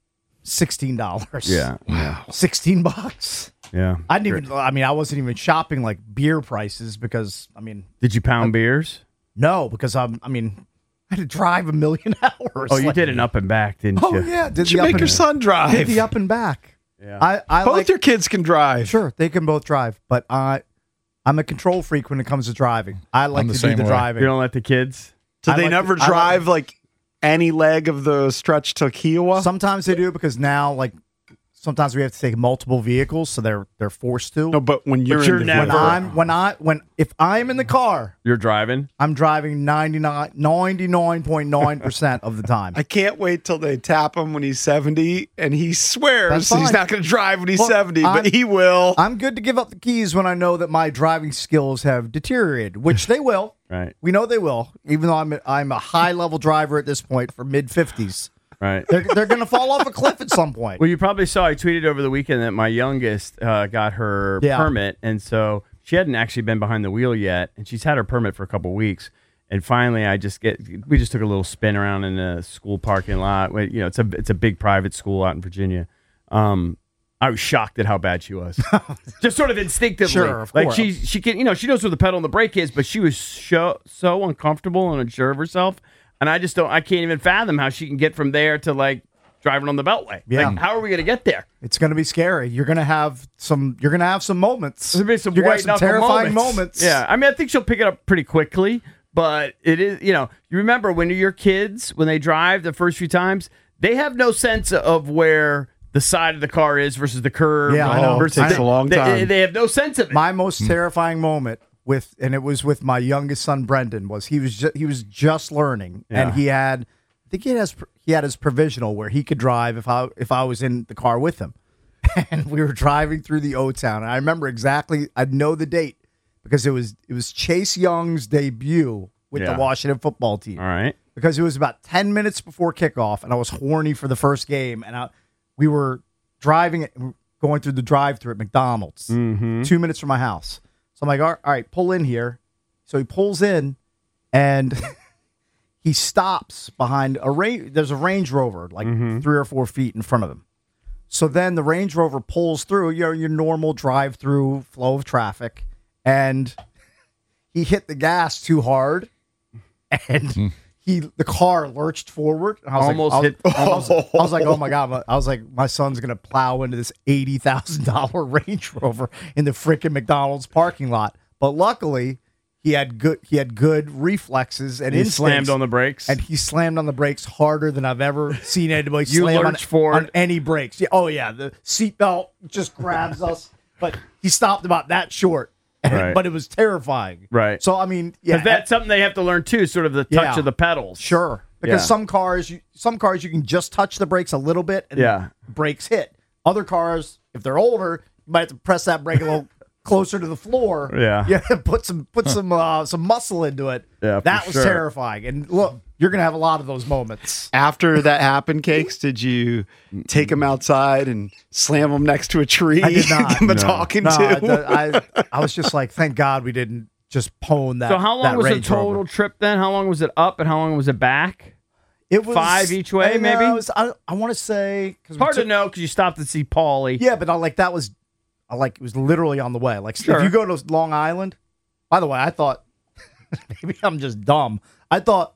sixteen dollars. Yeah. Wow. sixteen bucks. Yeah. I didn't even, I mean, I wasn't even shopping like beer prices because, I mean, Did you pound beers? no, because I'm, I mean, I had to drive a million hours. Oh, you Like- did an up and back, didn't Oh, you? yeah. Did You the up make and- your son drive. Did the up and back. Yeah. I, I Both like, your kids can drive. sure, they can both drive, but I, I'm a control freak when it comes to driving. I like I'm the to do same the way. driving. You don't let the kids? Do I they like to- never I like- drive like any leg of the stretch to Kiowa? Sometimes they do because now, like, sometimes we have to take multiple vehicles, so they're they're forced to. No, but when you're, you're in the never- when I'm when I when if I'm in the car, You're driving? I'm driving ninety-nine, ninety-nine point nine percent of the time. I can't wait till they tap him when he's seventy, and he swears That's he's fine. not going to drive when he's Well, seventy, but I'm- he will. I'm good to give up the keys when I know that my driving skills have deteriorated, which they will. Right. We know they will, even though I'm a, I'm a high level driver at this point for mid fifties. Right. They're, they're going to fall off a cliff at some point. Well, you probably saw I tweeted over the weekend that my youngest uh, got her Yeah. permit, and so she hadn't actually been behind the wheel yet, and she's had her permit for a couple weeks. And finally, I just get we just took a little spin around in the school parking lot. Wait, You know, it's a it's a big private school out in Virginia. Um, I was shocked at how bad she was, just sort of instinctively. Sure, of like course. she she can you know she knows where the pedal and the brake is, but she was so so uncomfortable and unsure of herself. And I just don't I can't even fathom how she can get from there to like driving on the Beltway. Yeah. Like, how are we going to get there? It's going to be scary. You're going to have some. You're going to have some moments. There's been some You're gonna white have some knuckle terrifying moments. Yeah, I mean, I think she'll pick it up pretty quickly. But it is, you know, you remember when your kids, when they drive the first few times, they have no sense of where the side of the car is versus the curb. Yeah, I know. Versus It takes they, a long they- time. They, have no sense of it. My most terrifying moment with, and it was with my youngest son Brendan, was he was ju- he was just learning, Yeah. and he had, I think he had his he had his provisional where he could drive if I if I was in the car with him, and we were driving through the O Town, and I remember exactly, I know the date because it was it was Chase Young's debut with Yeah. the Washington football team. All right. Because it was about ten minutes before kickoff, and I was horny for the first game, and I, we were driving it, going through the drive-through at McDonald's, Mm-hmm. two minutes from my house. So I'm like, all all right, pull in here. So he pulls in, and he stops behind a range. There's a Range Rover, like Mm-hmm. three or four feet in front of him. So then the Range Rover pulls through, you know, your normal drive-through flow of traffic, and he hit the gas too hard, and he the car lurched forward. And I was Almost like, hit- I was, I was, I was like, oh my god! I was like, my son's gonna plow into this eighty thousand dollar Range Rover in the freaking McDonald's parking lot. But luckily, he had good he had good reflexes and He instincts, slammed on the brakes. and he slammed on the brakes harder than I've ever seen anybody You slam on, lurched forward. on any brakes. Yeah, oh yeah, the seatbelt just grabs us, but he stopped about that short. Right. But it was terrifying. Right. So I mean, yeah, Because that's something they have to learn too, sort of the touch Yeah. of the pedals. Sure. because Yeah. some cars, you, some cars you can just touch the brakes a little bit and Yeah. brakes hit. Other cars, if they're older, you might have to press that brake a little closer to the floor. Yeah. yeah. Put some put some uh, some muscle into it. Yeah, that for was sure. terrifying. And look, you're gonna have a lot of those moments. After that happened, Cakes, did you take him outside and slam him next to a tree? I did not. Give him a No. talking No, to? I, I, I was just like, thank God we didn't just pwn that. So how long that was the Range total Rover. trip then? How long was it up and how long was it back? It was five each way, I know, maybe. it was- I, I want to say It's hard to know because you stopped to see Paulie. Yeah, but I, like that was, I like it was literally on the way. Like Sure. if you go to Long Island, by the way, I thought maybe I'm just dumb. I thought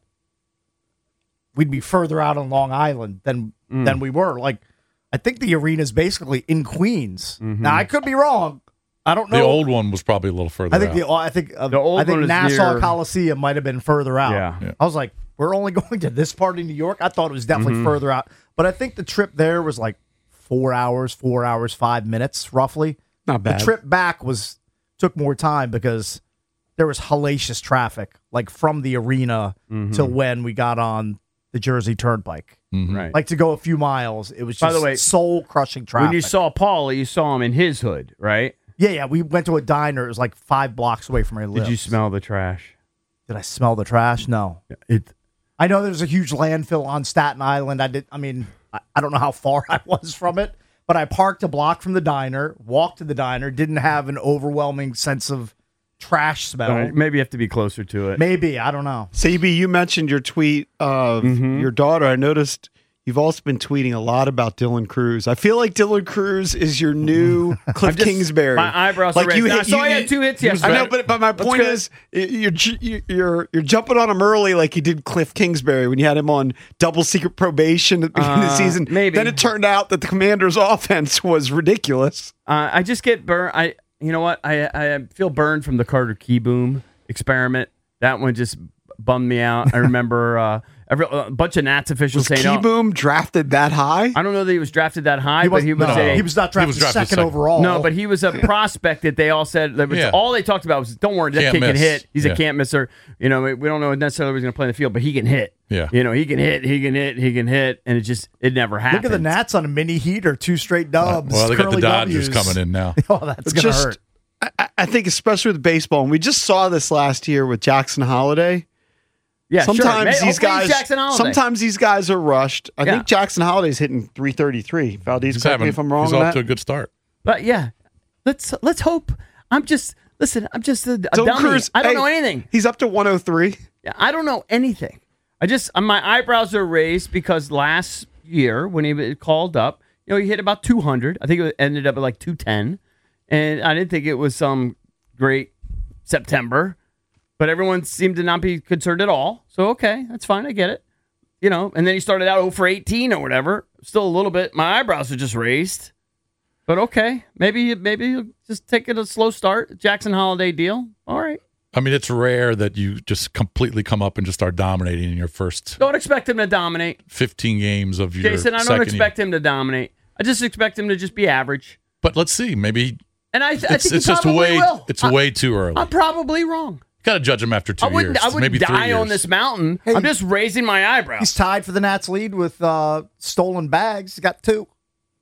we'd be further out on Long Island than Mm. than we were. Like I think the arena's basically in Queens. Mm-hmm. Now I could be wrong. I don't know. The old one was probably a little further I think out. the I think uh, The old I think one is Nassau near- Coliseum might have been further out. Yeah. Yeah. I was like, we're only going to this part of New York. I thought it was definitely Mhm. further out, but I think the trip there was like four hours, four hours, five minutes, roughly. Not bad. The trip back was took more time because there was hellacious traffic, like from the arena Mhm. to when we got on the Jersey Turnpike. Mhm. Right. Like to go a few miles, it was By just the way, soul crushing traffic. When you saw Paulie, you saw him in his hood, right? yeah, yeah, we went to a diner. It was like five blocks away from where I lived. Did you smell the trash? Did I smell the trash? No. It. I know there's a huge landfill on Staten Island. I did. I mean, I, I don't know how far I was from it, but I parked a block from the diner, walked to the diner, didn't have an overwhelming sense of trash smell. All right, maybe you have to be closer to it. Maybe I don't know. C B, you mentioned your tweet of Mhm. your daughter. I noticed you've also been tweeting a lot about Dylan Cruz. I feel like Dylan Cruz is your new Cliff I'm just- Kingsbury. my eyebrows are raised. I saw he had two hits yesterday. I know, but but my That's point good. is, you're you're you're you're jumping on him early like you did Cliff Kingsbury when you had him on double secret probation at the beginning of the Uh, season. maybe. Then it turned out that the Commanders' offense was ridiculous. Uh, I just get burned. I, you know what? I I feel burned from the Carter Keyboom experiment. That one just bummed me out. I remember uh, every, a bunch of Nats officials Was saying, "Oh, Keyboom drafted that high? I don't know that he was drafted that high, He but was, he was no, a he was not drafted, was drafted second, second. overall. no, but he was a prospect that they all said that was, Yeah. all they talked about was, don't worry, that Can't kid can miss. hit. He's Yeah. a can't misser. You know, we don't know necessarily who's going to play in the field, but he can hit. Yeah. You know, he can hit, he can hit, he can hit, and it just it never happened. look at the Nats on a mini heater, two straight dubs. Well, they got the curly Dodgers W's. coming in now. Oh, that's It's gonna just- hurt. I, I think especially with baseball, and we just saw this last year with Jackson Holiday. Yeah, sure. sometimes May- these hopefully guys, he's Jackson Holiday. sometimes these guys are rushed. I Yeah. think Jackson Holiday's hitting three thirty-three. Valdez, He's correct having, me if I'm wrong he's on off that. to a good start. But yeah, let's let's hope. I'm just listen. I'm just a, a Dylan dummy. Cruz, I don't hey, know anything. He's up to one oh three. Yeah, I don't know anything. I just uh, my eyebrows are raised because last year when he was called up, you know, he hit about two hundred. I think it ended up at like two ten, and I didn't think it was some great September. But everyone seemed to not be concerned at all. So okay, that's fine. I get it. You know, and then he started out oh for eighteen or whatever. Still a little bit. My eyebrows are just raised. But okay, maybe maybe you'll just take it a slow start. Jackson Holiday deal. All right. I mean, it's rare that you just completely come up and just start dominating in your first Don't expect him to dominate. fifteen games of your Jason, I don't second expect year. him to dominate. I just expect him to just be average. But let's see. Maybe And I, I it's, think it's he just probably way will. it's I, way too early. I'm probably wrong. Got to judge him after two I wouldn't, years. I wouldn't maybe three die on years. this mountain. Hey. I'm just raising my eyebrows. He's tied for the Nats lead with uh, stolen bags. He's got two.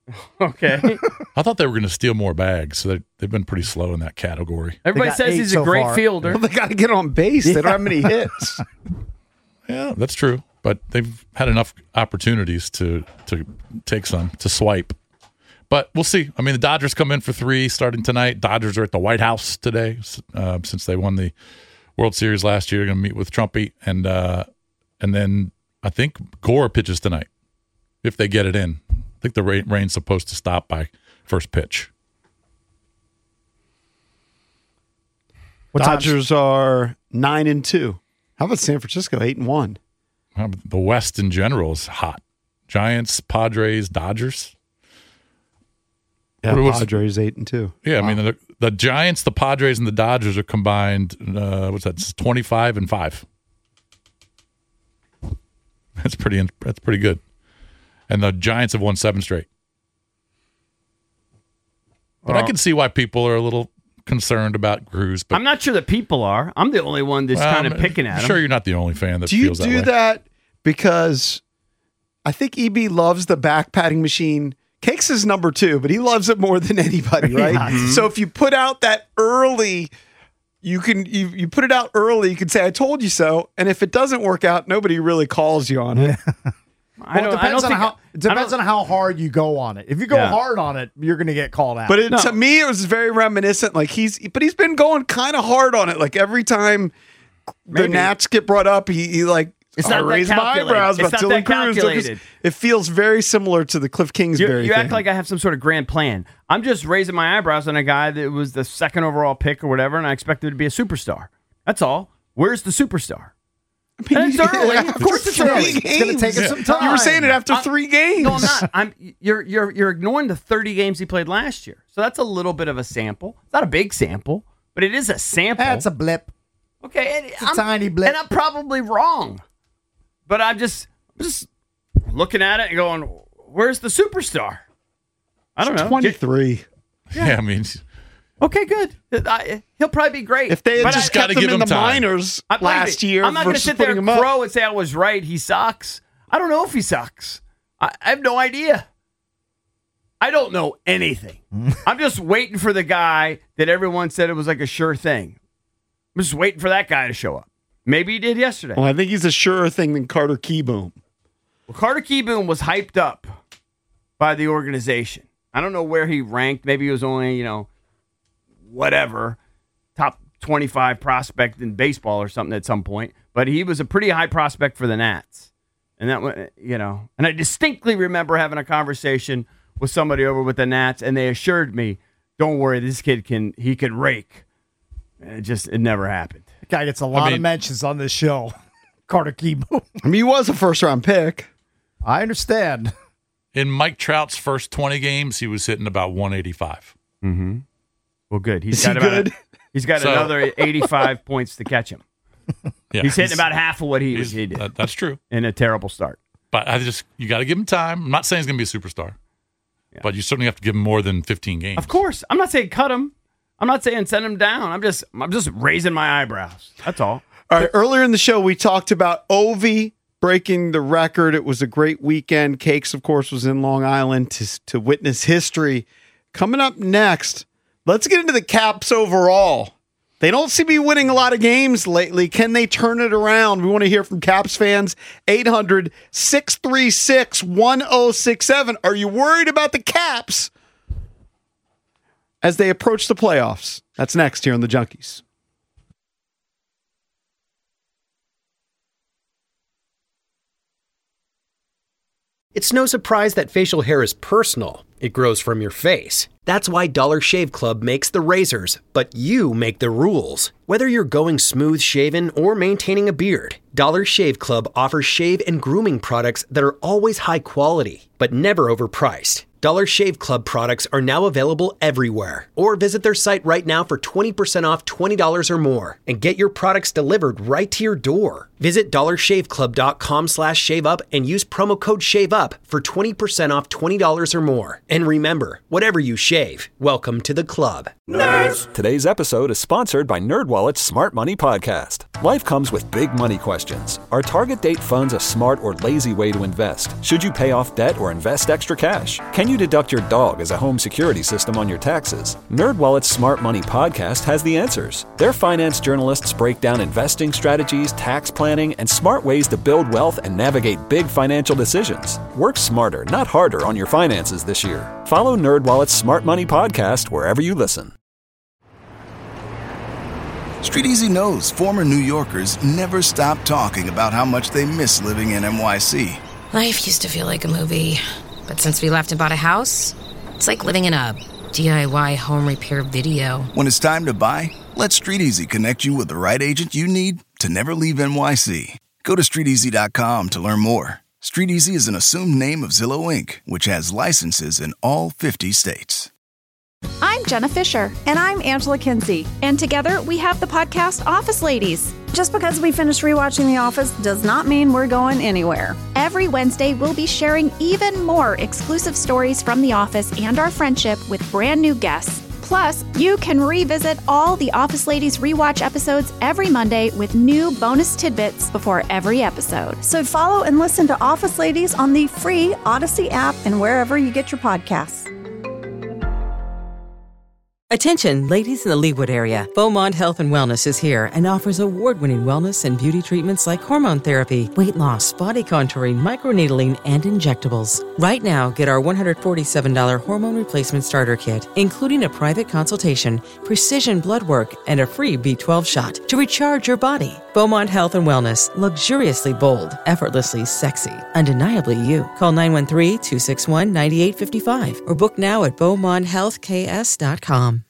Okay. I thought they were going to steal more bags, so they, they've been pretty slow in that category. Everybody got says eight he's so a great far. fielder. Well, they got to get on base. They don't have many hits. Yeah, that's true. But they've had enough opportunities to to take some, to swipe. But we'll see. I mean, the Dodgers come in for three starting tonight. Dodgers are at the White House today uh, since they won the World Series last year. Going to meet with Trumpy. And, uh, and then I think Gore pitches tonight if they get it in. I think the rain, rain's supposed to stop by first pitch. What time's- Dodgers are nine and two. How about San Francisco eight and one? Uh, The West in general is hot. Giants, Padres, Dodgers. Yeah, What was- Padres eight and two. Yeah, I mean the, the Giants, the Padres, and the Dodgers are combined. Uh, what's that? It's twenty-five and five. That's pretty. in- That's pretty good. And the Giants have won seven straight. But I Well- can see why people are a little concerned about Cruz. But I'm not sure that people are. I'm the only one that's Well, kind of I'm- picking at I'm him. sure you're not the only fan that Do you feels that do way. that because I think E B loves the back padding machine. Cakes is number two, but he loves it more than anybody, right? Yeah. Mm-hmm. So if you put out that early, you can you, you put it out early, you can say, I told you so. And if it doesn't work out, nobody really calls you on it. Well, it depends, on how, it depends on how hard you go on it. If you go Yeah. hard on it, you're going to get called out. But it, to me, it was very reminiscent. Like he's, but he's been going kind of hard on it. Like every time the Maybe. Nats get brought up, he, he like, It's I not that raise my calculated. eyebrows It's about not Dylan that Cruz. because calculated. It feels very similar to the Cliff You, Kingsbury you thing. act like I have some sort of grand plan. I'm just raising my eyebrows on a guy that was the second overall pick or whatever, and I expected to be a superstar. That's all. Where's the superstar? And it's early. Of course it's early. It's going to take him some time. You were saying it after I'm- three games. No, I'm not. I'm you're you're you're ignoring the thirty games he played last year. So that's a little bit of a sample. It's not a big sample, but it is a sample. That's a blip. Okay, and It's a I'm, tiny blip. and I'm probably wrong, but I'm just I'm just looking at it and going, "Where's the superstar?" I don't know. twenty-three. Yeah, I mean, Okay, good. I, he'll probably be great. If they had But just I- kept him in the minors I- last year I'm not going to versus sit there putting and him up. crow and say I was right. He sucks. I don't know if he sucks. I, I have no idea. I don't know anything. I'm just waiting for the guy that everyone said it was like a sure thing. I'm just waiting for that guy to show up. Maybe he did yesterday. Well, I think he's a surer thing than Carter Keyboom. Well, Carter Keyboom was hyped up by the organization. I don't know where he ranked. Maybe he was only, you know, whatever, top twenty-five prospect in baseball or something at some point. But he was a pretty high prospect for the Nats. And that, wa- you know, and I distinctly remember having a conversation with somebody over with the Nats, and they assured me, don't worry, this kid can, he can rake. And it just, it never happened. That guy gets a lot mean- of mentions on this show. Carter Keyboom. I mean, he was a first round pick. I understand. in Mike Trout's first twenty games, he was hitting about one eighty-five. Mm-hmm. Well, good. He's Is got he about good? A, he's got So- another eighty-five points to catch him. Yeah, he's hitting about half of what he, he's- he did that- that's true. in a terrible start. But I just you got to give him time. I'm not saying he's going to be a superstar, but you certainly have to give him more than fifteen games. Of course, I'm not saying cut him. I'm not saying send him down. I'm just I'm just raising my eyebrows. That's all. All right, earlier in the show, we talked about Ovi breaking the record. It was a great weekend. Cakes, of course, was in Long Island to, to witness history. Coming up next, let's get into the Caps overall. They don't seem to be winning a lot of games lately. Can they turn it around? We want to hear from Caps fans. eight hundred, six three six, one oh six seven. Are you worried about the Caps as they approach the playoffs? That's next here on the Junkies. It's no surprise that facial hair is personal. It grows from your face. That's why Dollar Shave Club makes the razors, but you make the rules. Whether you're going smooth shaven or maintaining a beard, Dollar Shave Club offers shave and grooming products that are always high quality, but never overpriced. Dollar Shave Club products are now available everywhere. Or visit their site right now for twenty percent off twenty dollars or more and get your products delivered right to your door. Visit dollarshaveclub.com slash shave up and use promo code SHAVEUP for twenty percent off twenty dollars or more. And remember, whatever you shave, welcome to the club. Nerds! Today's episode is sponsored by NerdWallet's Smart Money Podcast. Life comes with big money questions. Are target date funds a smart or lazy way to invest? Should you pay off debt or invest extra cash? Can you deduct your dog as a home security system on your taxes? NerdWallet's Smart Money Podcast has the answers. Their finance journalists break down investing strategies, tax planning, and smart ways to build wealth and navigate big financial decisions. Work smarter, not harder on your finances this year. Follow NerdWallet's Smart Money Podcast wherever you listen. StreetEasy knows former New Yorkers never stop talking about how much they miss living in N Y C. Life used to feel like a movie, but since we left and bought a house, it's like living in a D I Y home repair video. When it's time to buy, let StreetEasy connect you with the right agent you need to never leave N Y C. Go to street easy dot com to learn more. StreetEasy is an assumed name of Zillow Incorporated, which has licenses in all fifty states. I'm Jenna Fisher. And I'm Angela Kinsey. And together we have the podcast Office Ladies. Just because we finished rewatching The Office does not mean we're going anywhere. Every Wednesday, we'll be sharing even more exclusive stories from The Office and our friendship with brand new guests. Plus, you can revisit all the Office Ladies rewatch episodes every Monday with new bonus tidbits before every episode. So follow and listen to Office Ladies on the free Odyssey app and wherever you get your podcasts. Attention, ladies in the Leawood area. Beaumont Health and Wellness is here and offers award-winning wellness and beauty treatments like hormone therapy, weight loss, body contouring, microneedling, and injectables. Right now, get our one hundred forty-seven dollars hormone replacement starter kit, including a private consultation, precision blood work, and a free B twelve shot to recharge your body. Beaumont Health and Wellness, luxuriously bold, effortlessly sexy, undeniably you. Call nine one three, two six one, nine eight five five or book now at beaumont health k s dot com.